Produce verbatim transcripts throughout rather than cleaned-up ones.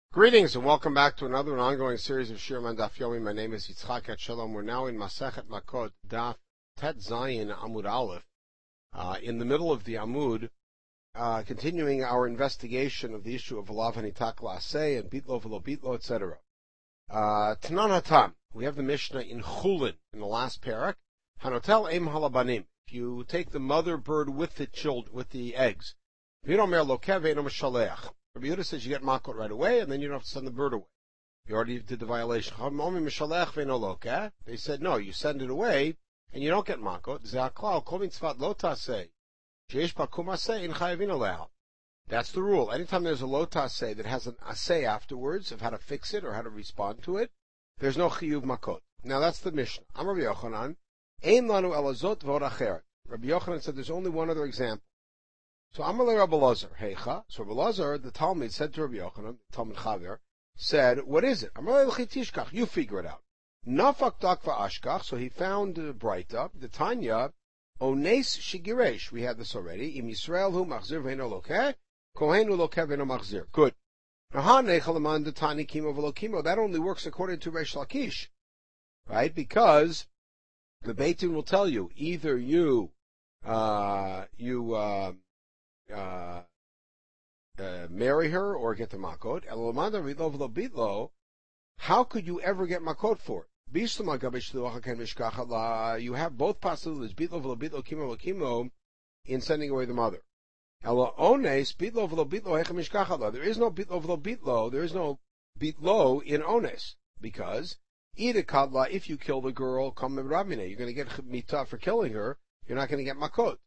Greetings and welcome back to another and ongoing series of Shir Man Daf Yomi. My name is Yitzchak at Shalom. We're now in Masechet Makot Daf Tet Zayin Amud Aleph, uh, in the middle of the Amud, uh, continuing our investigation of the issue of Alav Hanitak La'aseh and Bitlo V'lo Bitlo, et cetera. Uh, Tanan Hatam, we have the Mishnah in Chulin in the last parak. Hanotel Eim Halabanim. If you take the mother bird with the children, with the eggs, V'yomer Lokev Eino Meshaleach. Rabbi Yehuda says you get makot right away, and then you don't have to send the bird away. You already did the violation. They said, no, you send it away, and you don't get makot. That's the rule. Anytime there's a lotase that has an asay afterwards of how to fix it or how to respond to it, there's no chiyuv makot. Now that's the Mishnah. I'm Rabbi Yochanan. Ein lanu elazot v'od acheret. Rabbi Yochanan said there's only one other example. So Amalei Rabbi Lazar, Heicha. So Rabbi Lazar, the Talmud, said to Rabbi Yochanan, Talmud Chaver, said, what is it? Amalei l'chitishkach, you figure it out. Nafak dakva ashkach, so he found uh, Braita, the Tanya, Ones shigiresh, we had this already, Im Yisrael hu machzir v'eno lokeh, kohen hu lokeh v'eno machzir. Good. Nahan nechalaman the Tani kimo v'lo kimo, that only works according to Reish Lakish, right? Because the Beit Din will tell you, either you, uh, you, uh, Uh, uh, marry her or get the makot. How could you ever get makot for it? You have both possibilities, in sending away the mother. There is no bitlo bitlo, there is no bitlo in ones, because if you kill the girl, you're going to get mitah for killing her, you're not going to get makot.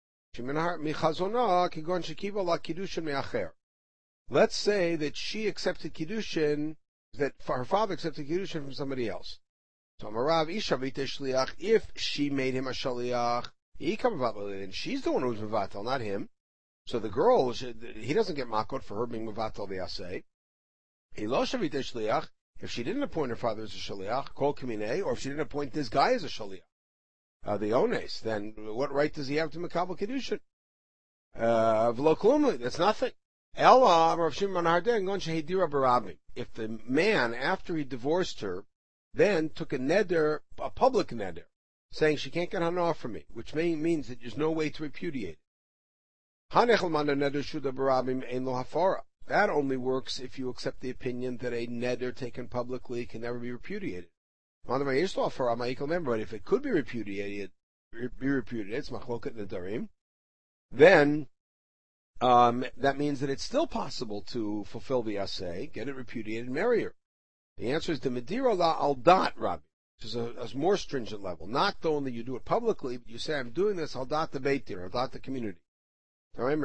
Let's say that she accepted kiddushin, that her father accepted kiddushin from somebody else. So if she made him a shaliach, and she's the one who's mevatel, not him. So the girl, he doesn't get makot for her being mevatel the asay. If she didn't appoint her father as a shaliach, kol kamine, or if she didn't appoint this guy as a shaliach, Uh, the ones, then what right does he have to makabel kedushin? Uh, v'lo klum, that's nothing. Ella, Rav Shimon Harden, gon shehidira barabim. If the man, after he divorced her, then took a neder, a public neder, saying she can't get hana from me, which may, means that there's no way to repudiate it. Hanechel man neder shuda barabim ein lo hafara. That only works if you accept the opinion that a neder taken publicly can never be repudiated. But if it could be repudiated, be repudiated, it's machloket nedarim, then um, that means that it's still possible to fulfill the assay, get it repudiated, and marry her. The answer is the medira la aldat rabbi, which is a, a more stringent level. Not only you do it publicly, but you say, I'm doing this aldat the beit din, aldat the community. That's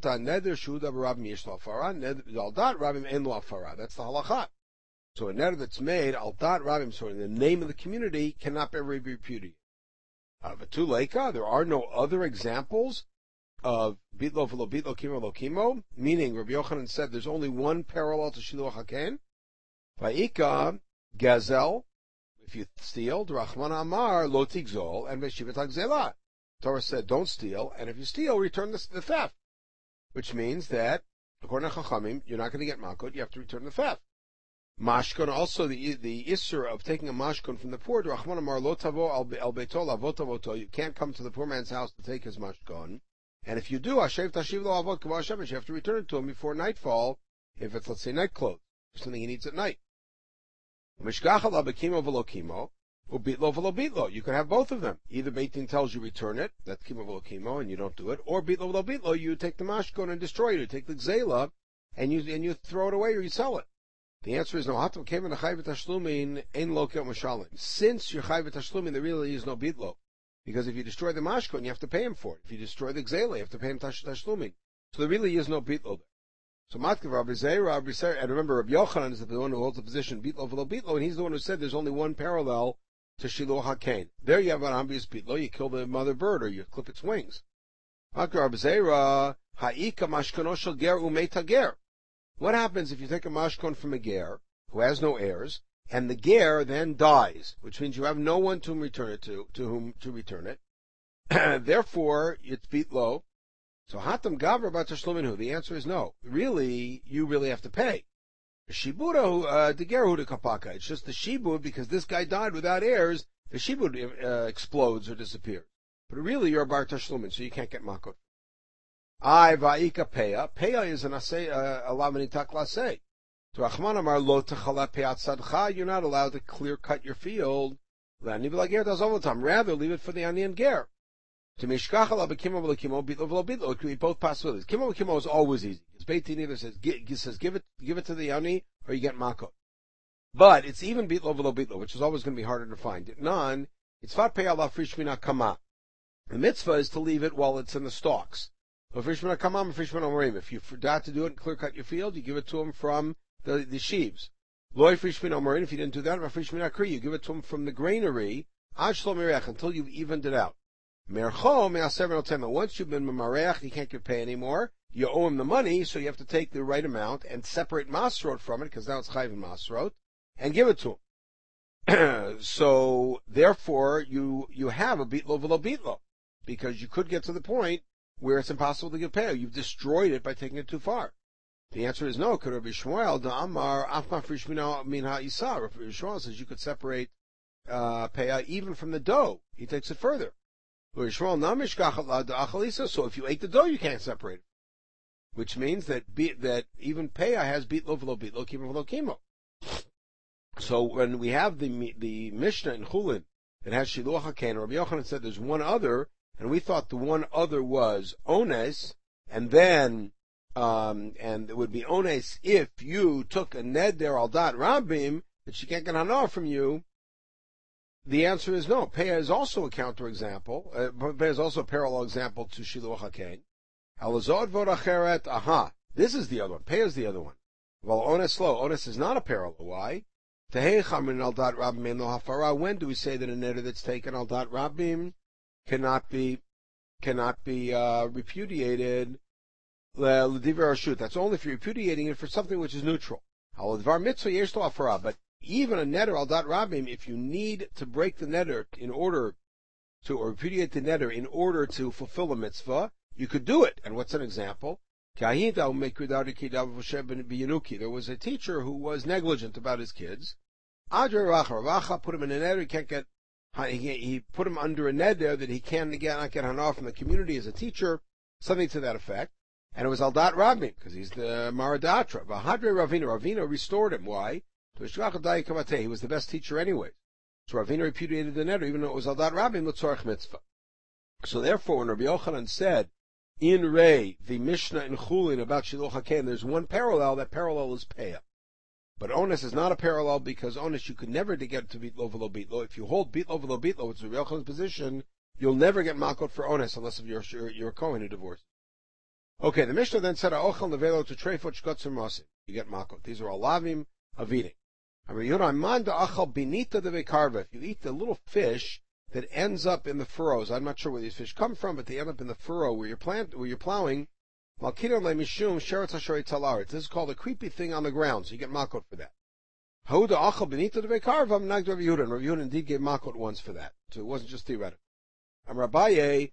the halakha. So a neder that's made, al dat rabim, so in the name of the community, cannot ever be repudiated. Uh, V'tuleika, there are no other examples of bitlo v'lo bitlo kimo lo kimo, meaning Rabbi Yochanan said there's only one parallel to shiluach haken. Va'ika, gazel, if you steal, d'rachman amar, lo tigzol, and v'shivat hagzela. Torah said don't steal, and if you steal, return the, the theft. Which means that, according to Chachamim, you're not going to get makot, you have to return the theft. Mashkon, also the the issur of taking a mashkon from the poor. Rachman amar lo tavo al beitol avot avoto. You can't come to the poor man's house to take his mashkon, and if you do, hashev tashiv lo avot kavah shemesh. You have to return it to him before nightfall, if it's, let's say, night clothes, something he needs at night. Mishgach ala bekimo v'lo kimo, ubitlo v'lo bitlo. You can have both of them. Either Beit Din tells you return it, that's kimo v'lo kimo, and you don't do it, or bitlo v'lo bitlo, you take the mashkon and destroy it. You take the gzela, and you and you throw it away or you sell it. The answer is no. Since you're chayv tashlumin, there really is no bitlo, because if you destroy the mashkon, you have to pay him for it. If you destroy the gzela, you have to pay him tashlumin. So there really is no bitlo there. So matkav Rabbi Zeira, and remember Rabbi Yochanan is the one who holds the position bitlo v'lo bitlo, and he's the one who said there's only one parallel to shiluach haken. There you have an obvious bitlo. You kill the mother bird or you clip its wings. Matkav Rabbi Zeira, ha'ika mashkono shel ger u'meta ger. What happens if you take a mashkon from a ger who has no heirs, and the ger then dies, which means you have no one to return it to, to whom to return it. Therefore, it's bitlo. So hatam gavra b'tashlumin hu. The answer is no. Really, you really have to pay. Shibura, uh, the Geru de Kapaka. It's just the Shibud, because this guy died without heirs, the Shibud uh, explodes or disappears. But really, you're a Bar Tashlumin, so you can't get Makot. I Va'ika Peya. Peya is an Asay, a Lamanitak Lasay. To Achman Amar Lo Techala Peyat Sadcha, you're not allowed to clear cut your field. Lani V'Lager does all the time. Rather, leave it for the Ani and Ger. To Mishkachala B'Kimo V'Lakimo, Bitlo V'Lobitlo. It could be both possibilities. Kimo V'Kimo is always easy. Because Beit Din either says, says, give it, give it to the Ani, or you get Makot. But it's even Bitlo V'Lobitlo, which is always going to be harder to find. None, it's Fat Pey Allah Frishmina Kama. The mitzvah is to leave it while it's in the stalks. If you forgot to do it and clear cut your field, you give it to him from the, the sheaves. If you didn't do that, you give it to him from the granary until you've evened it out. Once you've been mamarech, you can't give pay anymore. You owe him the money, so you have to take the right amount and separate masrot from it, because now it's chayv and masrot, and give it to him. So, therefore, you, you have a bitlo v'lo bitlo, because you could get to the point where it's impossible to give pay. You've destroyed it by taking it too far. The answer is no. Could Rabbi Shmuel da Amar Afma Frishmina Min HaIsa? Rabbi Shmuel says you could separate uh, pay even from the dough. He takes it further. Rabbi Shmuel Namish Gachat da Achalisa. So if you ate the dough, you can't separate it. Which means that be, that even pay has bitlo v'lo bitlo kimo v'lo kimo. So when we have the the Mishnah in Chulin that has Shiluach HaKen, Rabbi Yochanan said there's one other. And we thought the one other was ones, and then, um, and it would be ones if you took a neder al dat rabim, that she can't get hana from you. The answer is no. Peah is also a counterexample. Uh, Peah is also a parallel example to Shiluach HaKen. Alazod v'oracheret, aha. This is the other one. Peah is the other one. Well, ones lo. Ones is not a parallel. Why? Tehei al dat rabim lo hafara. When do we say that a neder that's taken al dat rabim cannot be cannot be uh, repudiated? That's only if you're repudiating it for something which is neutral. But even a neder al dat rabim, if you need to break the neder in order to, or repudiate the neder in order to fulfill a mitzvah, you could do it. And what's an example? There was a teacher who was negligent about his kids. Put him in a neder, he can't get He, he put him under a neder that he can get, not get hana from the community as a teacher, something to that effect. And it was Aldat Rabin, because he's the Maradatra. Vahadre Ravina, Ravina restored him. Why? He was the best teacher anyway. So Ravina repudiated the neder, even though it was Aldat Rabin, L'tzorech Mitzvah. So therefore, when Rabbi Yochanan said, in Rei, the Mishnah in Chulin about Shiluach HaKen, there's one parallel, that parallel is Peah. But onus is not a parallel, because onus you could never to get to bitlo v'lo bitlo. If you hold bitlo v'lo bitlo, which is Rabbi Yochanan's position, you'll never get makot for onus unless if you're you're, you're a Kohen who divorced. Okay, the Mishnah then said Ochel nevelo to treifot shkotzim masim. You get makot. These are all lavim of eating. If you eat the little fish that ends up in the furrows, I'm not sure where these fish come from, but they end up in the furrow where you're plant where you're plowing. This is called a creepy thing on the ground, so you get makot for that. Rav Yehuda indeed gave makot once for that, so it wasn't just theoretical. If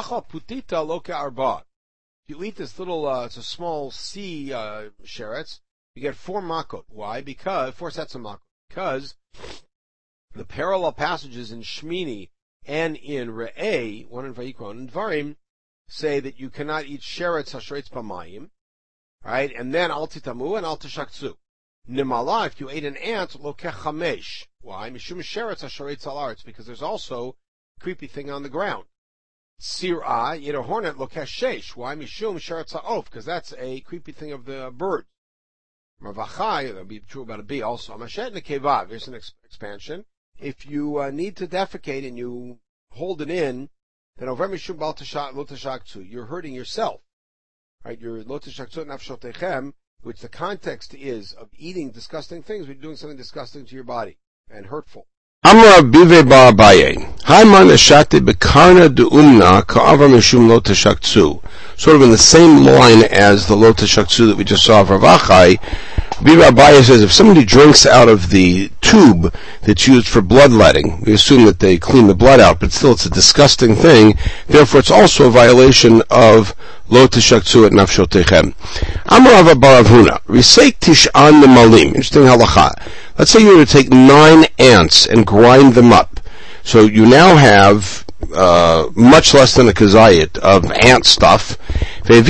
you eat this little, uh, it's a small sea uh, sheretz, you get four makot. Why? Because four sets of makot. Because the parallel passages in Shmini and in Re'eh, one in Vayikra and in Dvarim, say that you cannot eat sheretz hashoretz b'mayim, right? And then al titamu and al tishakzu. Nimala, if you ate an ant, lokech chamesh. Why? Mishum sheretz hashoretz al aretz, because there's also a creepy thing on the ground. Sir'ah, you eat a hornet, lokech sheish. Why? Mishum sheretz ha'of, because that's a creepy thing of the bird. Mavachai, that'll be true about a bee also. Mashet nekevav, here's an ex- expansion. If you uh, need to defecate and you hold it in, then over mishum bal tashaktu, you're hurting yourself, right? You're lo tashaktu nafshotechem, which the context is of eating disgusting things, but you're doing something disgusting to your body and hurtful. Amar bive bar Abaye, Haiman eshate bekarna deumna ka'ava mishum lo tashaktu. Sort of in the same line as the lo tashaktu that we just saw of Rav Achai, Bive Abaye says if somebody drinks out of the tube that's used for bloodletting. We assume that they clean the blood out, but still it's a disgusting thing. Therefore, it's also a violation of lo tishaktu et nafshotechem. Amar Ava bar Avhuna, Risek tish'an nemalim. Interesting halacha. Let's say you were to take nine ants and grind them up. So you now have uh, much less than a kazayit of ant stuff. And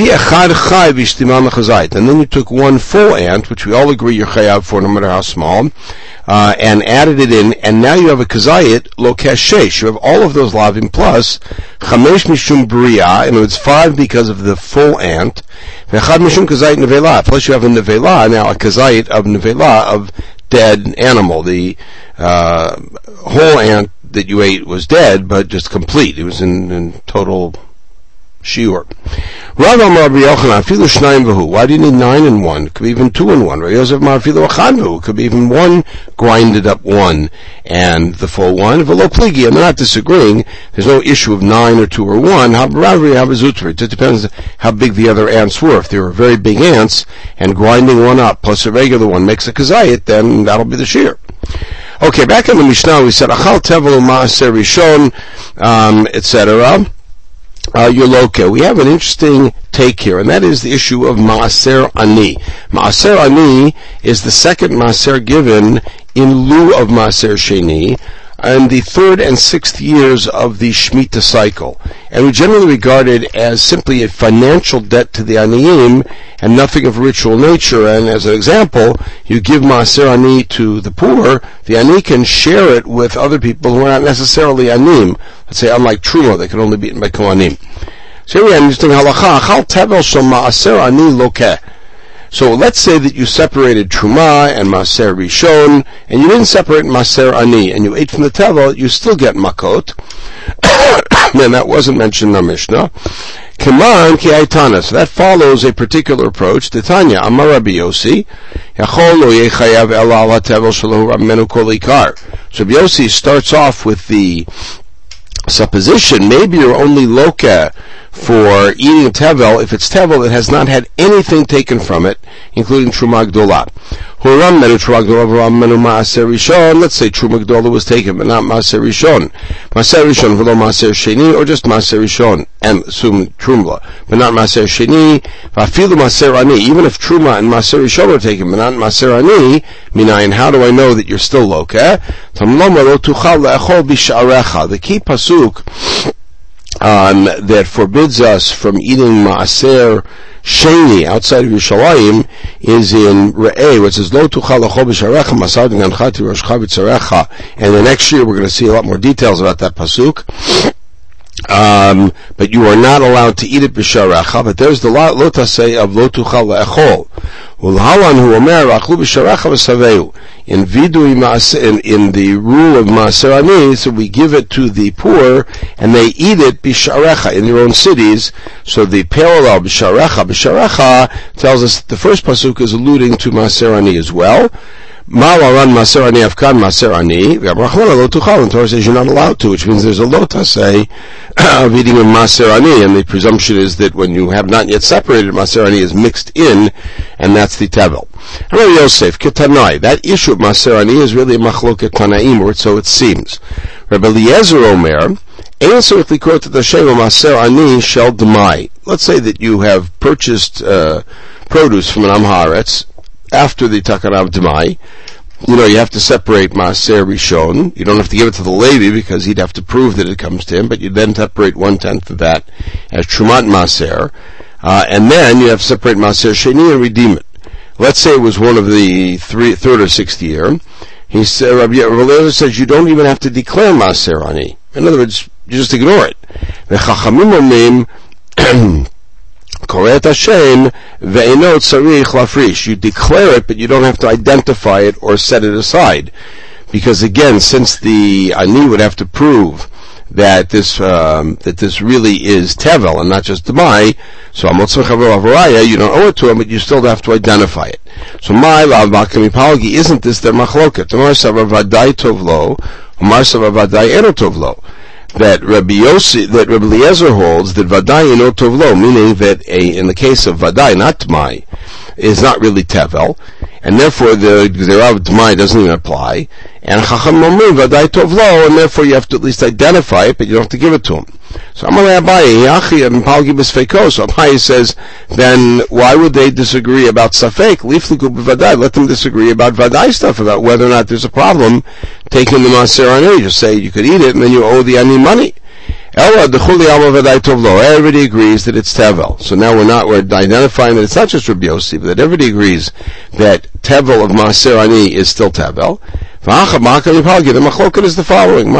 then you took one full ant, which we all agree you're chayav for no matter how small, uh, and added it in, and now you have a kazayit lo kashesh. You have all of those lavim plus chamesh mishum bria, and it's five because of the full ant. V'echad mishum kazayit nevela. Plus you have a nevela, now a kazayit of nevela, of dead animal. The uh, whole ant that you ate was dead, but just complete. It was in, in total shiur. Rav Amar Rabbi Yochanan, afilu shnayim v'hu. Why do you need nine in one? It could be even two in one. Rabbi Yosef Amar afilu achad v'hu. It could be even one grinded up one and the full one. V'lo pligi, and they're not disagreeing. There's no issue of nine or two or one. It just depends how big the other ants were. If they were very big ants and grinding one up plus a regular one makes a kazayit, then that'll be the shear. Okay, back in the Mishnah we said achal tevel u'maaser rishon, um, et cetera. Uh, Yoloke. We have an interesting take here, and that is the issue of Maaser Ani. Maaser Ani is the second Maaser given in lieu of Maaser Sheni, in the third and sixth years of the Shemitah cycle. And we generally regard it as simply a financial debt to the Aniyim and nothing of ritual nature. And as an example, you give Maaser Ani to the poor, the Ani can share it with other people who are not necessarily Anim. Let's say, unlike Truma, they can only be eaten by Kohanim. So here we have interesting halacha. Chal tevel shel Maaser Ani lokeh. So let's say that you separated Truma and Maaser Rishon, and you didn't separate Maaser Ani, and you ate from the tevel, you still get makot. And that wasn't mentioned in our Mishnah. Kaman ki aitana. So that follows a particular approach. Titania, Amar Rabbi Yossi, Yachol lo yechayav ela ala tevel shelo ramenu kol ikar. So Rabbi Yossi starts off with the supposition, maybe you're only loka for eating tevel if it's tevel that has not had anything taken from it, including Truma Gdola. Let's say Truma Gdola was taken, but not Maaser Rishon. Maaser Rishon, v'lo Maaser Sheni, or just Maaser Rishon, and assume Truma, but not Maaser Sheni. V'afilu Maaser Ani, even if Truma and Maaser Rishon were taken, but not Maaser Ani, minayin, how do I know that you're still loka? The key pasuk Um, that forbids us from eating Maaser Sheni outside of Yerushalayim is in Re'eh, which says, Lo tuchal lachol b'sharecha masad v'ganchati roshcha v'tzarecha. And the next year we're going to see a lot more details about that pasuk. Um, but you are not allowed to eat it b'sharecha, but there's the lo tasei of Lo tuchal la'echol. Ulhalan hu omer, achlu b'sharecha v'saveu. In vidui in, in the rule of Maaser Ani, so we give it to the poor, and they eat it bisharecha in their own cities. So the parallel bisharecha bisharecha tells us that the first pasuk is alluding to Maaser Ani as well. Ma'alaran Maaser Ani afkan Maaser Ani. V'abrachmana lo tuchal, and Torah says you're not allowed to, which means there's a lota say of eating a Maaser Ani, and the presumption is that when you have not yet separated, Maaser Ani is mixed in, and that's the tevel. Rabbi Yosef, Ketanai, that issue of Maaser Ani is really a machloket Tanaim, or so it seems. Rabbi Eliezer Omer, let's say that you have purchased uh, produce from an Amharetz after the Takanav Demai. You know, you have to separate Maaser Rishon. You don't have to give it to the Levi because he'd have to prove that it comes to him, but you then separate one-tenth of that as Trumat Maaser. Uh, and then you have to separate Maaser Sheni and redeem it. Let's say it was one of the three, third or sixth year. He said, Rabbi Eliezer says you don't even have to declare Maaser Ani. In other words, you just ignore it. The Chachamim omim koret Hashem ve'eno tzarich lafrish. You declare it, but you don't have to identify it or set it aside, because again, since the Ani would have to prove that this um, that this really is tevel and not just demai, so amotzim chaver avaraya, you don't owe it to him, but you still have to identify it. So my lav bakami palgi, isn't this their machloket? Tamar savar vadai tovlo, Umar savar vadai eno tovlo. That Rabbi Yossi, that Rabbi Eliezer holds that vadai eno tovlo, meaning that a in the case of vadai, not demai, is not really tevel. and therefore the Gzerav D'mai doesn't even apply, and Chacham Omrim Vadai Tov Lo, and therefore you have to at least identify it, but you don't have to give it to him. So Amalei Abaye, Yachi and Palgi B'Sfeiko, so Abaye says, then why would they disagree about Safek? Lifliku B'Vadai, let them disagree about Vadai stuff, about whether or not there's a problem taking the Maser Ani. Just say you could eat it, and then you owe the Ani money. Ella D'chuli Alma Vadai Tov Lo, everybody agrees that it's Tevel. So now we're not, we're identifying that it's not just Rabbi Yossi, but that everybody agrees that Tevel of Maser Ani is still Tevel. The machloket is the following.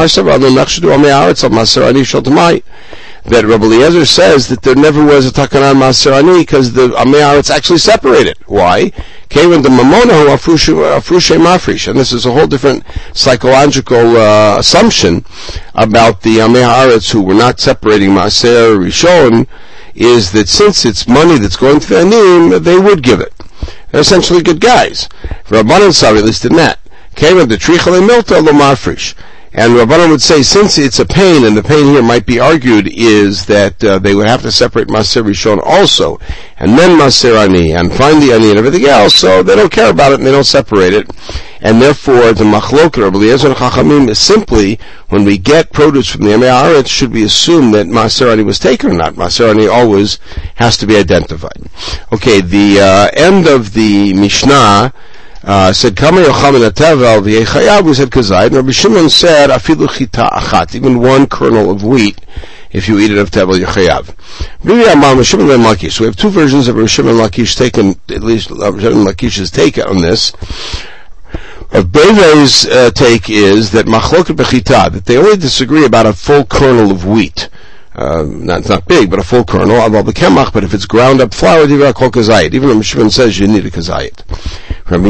That Rabbi Eliezer says that there never was a takanan Maser Ani because the Amei Haaretz actually separated. Why? Came into Mamona Afrushe Mafrish. And this is a whole different psychological uh, assumption about the Amei Haaretz who were not separating Maser Rishon, is that since it's money that's going to the Anim, they would give it. They're essentially good guys. Rabbanan Savi, at least in that. Came into Trichale Milta Lo Mafrish. And Rabbanan would say, since it's a pain, and the pain here might be argued is that uh, they would have to separate Maser Rishon also, and then Maser Ani, and find the Ani and everything else, so they don't care about it and they don't separate it. And therefore, the Machlok, Rabbi Eliezer and Chachamim, is simply, when we get produce from the Amei Haaretz, should we assume that Maser Ani was taken or not? Maser Ani always has to be identified. Okay, the uh, end of the Mishnah, Uh, said, Kama Yochamin Atevel v'yechayav, we said Kazayit, and Rabbi Shimon said, Afilu chita achat, even one kernel of wheat, if you eat it of Tevel Yechayav. So we have two versions of Rabbi Shimon Lakish taken, at least Rabbi Shimon Lakish's take on this. Of Beive's uh, take is that Machloket Bechita, that they only disagree about a full kernel of wheat. Uh, not, it's not big, but a full kernel, but if it's ground up flour, even Rabbi Shimon says you need a kazayit. Rabbi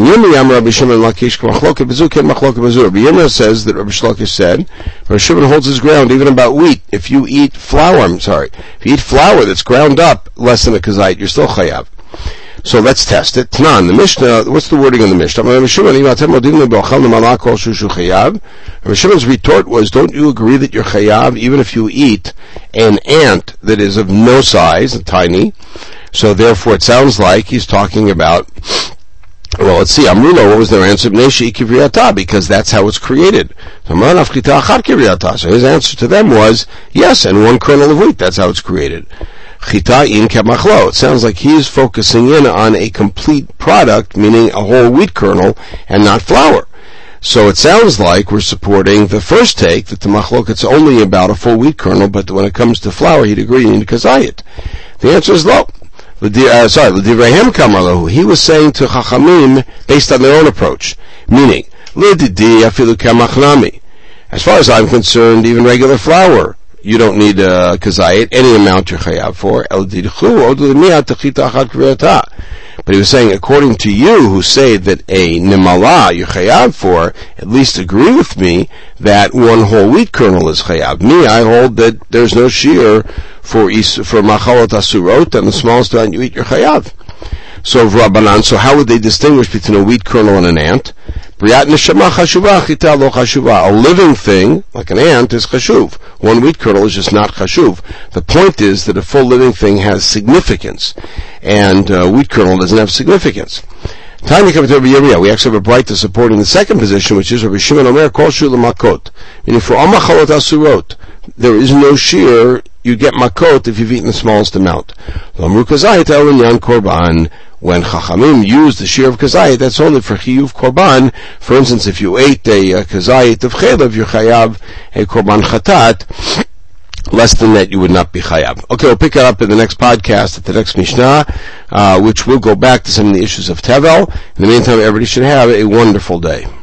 Yirmiyah says that Rabbi Shlokish said, Rabbi Shimon holds his ground even about wheat. If you eat flour, I'm sorry, if you eat flour that's ground up less than a kazayit, you're still chayav. So let's test it. Tanan, the Mishnah, what's the wording in the Mishnah? Rabbi Shimon's retort was, don't you agree that you're chayav even if you eat an ant that is of no size, tiny? So therefore it sounds like he's talking about, well, let's see, Amrullah, what was their answer? Because that's how it's created. So his answer to them was, yes, and one kernel of wheat, that's how it's created. Chita in kemachlo. It sounds like he's focusing in on a complete product, meaning a whole wheat kernel, and not flour. So it sounds like we're supporting the first take, that the machlok, it's only about a full wheat kernel, but when it comes to flour, he'd agree you need kazayit. The answer is no. Uh, sorry, l'divrayhem kamarlahu. He was saying to Chachamim, based on their own approach, meaning, l'didi afilu kamachnami. As far as I'm concerned, even regular flour, you don't need a kazayit, any amount you're chayav for. But he was saying, according to you, who say that a nimala you're chayav for, at least agree with me that one whole wheat kernel is chayav. Me, I hold that there's no shear for is, for machalot asurot, and the smallest amount you eat, you're chayav. So Rabbanan, so how would they distinguish between a wheat kernel and an ant? A living thing, like an ant, is chashuv. One wheat kernel is just not chashuv. The point is that a full living thing has significance, and a wheat kernel doesn't have significance. Time to come to Rabbi Yirmiyah. We actually have a bright to support in the second position, which is Rabbi Shimon Omer Kol Shur L'Makot. Meaning for all machalot asurot, there is no shear. You get makot if you've eaten the smallest amount. L'amru kazayit el inyan korban. When Chachamim use the shear of kazayit, that's only for chiyuv korban. For instance, if you ate a, a kazayit of chelev, you're chayav a korban chatat. Less than that, you would not be chayav. Okay, we'll pick it up in the next podcast, at the next Mishnah, uh, which will go back to some of the issues of Tevel. In the meantime, everybody should have a wonderful day.